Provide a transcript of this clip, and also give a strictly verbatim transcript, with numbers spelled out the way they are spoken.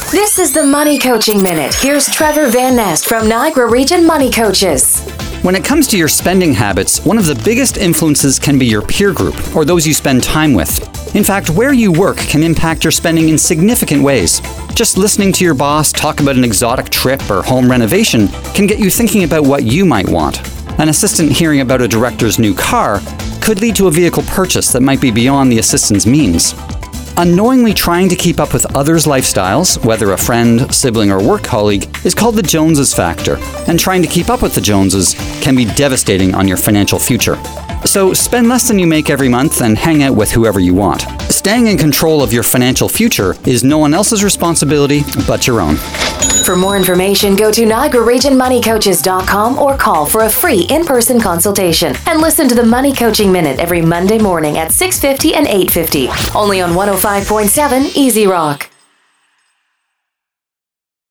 This is the Money Coaching Minute. Here's Trevor Van Nest from Niagara Region Money Coaches. When it comes to your spending habits, one of the biggest influences can be your peer group, or those you spend time with. In fact, where you work can impact your spending in significant ways. Just listening to your boss talk about an exotic trip or home renovation can get you thinking about what you might want. An assistant hearing about a director's new car could lead to a vehicle purchase that might be beyond the assistant's means. Unknowingly trying to keep up with others' lifestyles, whether a friend, sibling, or work colleague, is called the Joneses factor, and trying to keep up with the Joneses can be devastating on your financial future. So spend less than you make every month and hang out with whoever you want. Staying in control of your financial future is no one else's responsibility but your own. For more information, go to Niagara Region Money Coaches dot com or call for a free in-person consultation. And listen to the Money Coaching Minute every Monday morning at six fifty and eight fifty. Only on one oh five point seven Easy Rock.